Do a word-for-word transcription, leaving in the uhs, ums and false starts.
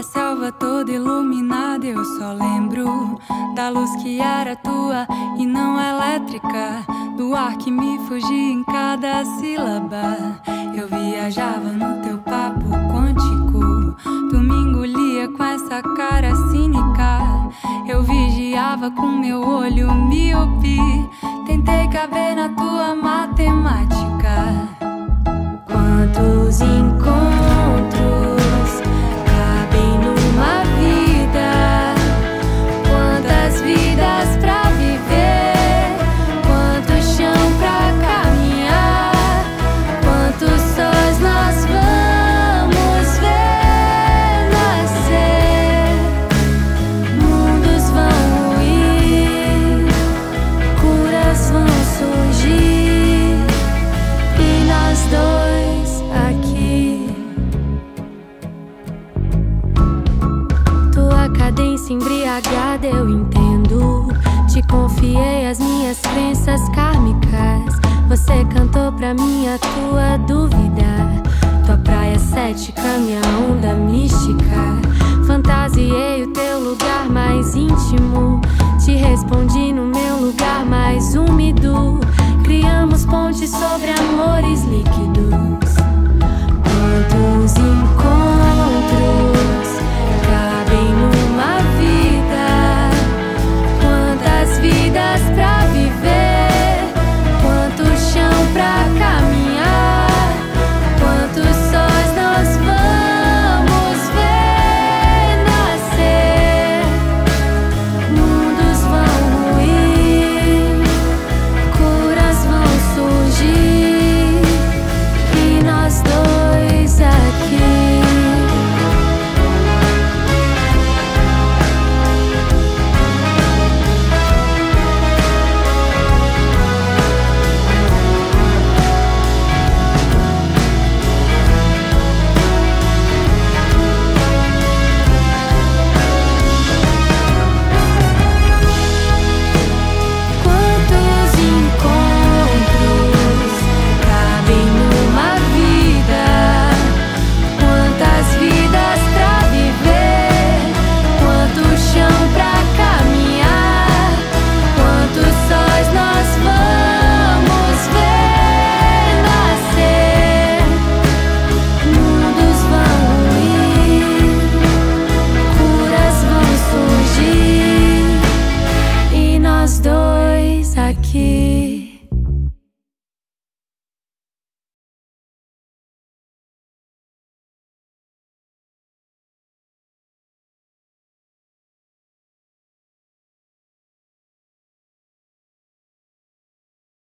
A selva toda iluminada, eu só lembro da luz que era tua e não elétrica, do ar que me fugia em cada sílaba. Eu viajava no teu papo quântico, tu me engolia com essa cara cínica. Eu vigiava com meu olho míope, tentei caber na tua matemática. Quantos encontros cabem numa vida? Quantas vidas pra viver? Quanto chão pra caminhar? Quantos sóis nós vamos ver nascer? Mundos vão ruir, curas vão surgir, e nós dois aqui. Tua cadência embriagada eu entendo, te confiei as minhas crenças kármicas. Você cantou pra mim a tua dúvida, tua praia cética, minha onda mística. Fantasiei o teu lugar mais íntimo, te respondi no meu lugar mais úmido. Criamos pontes sobre amores líquidos. Quantos encontros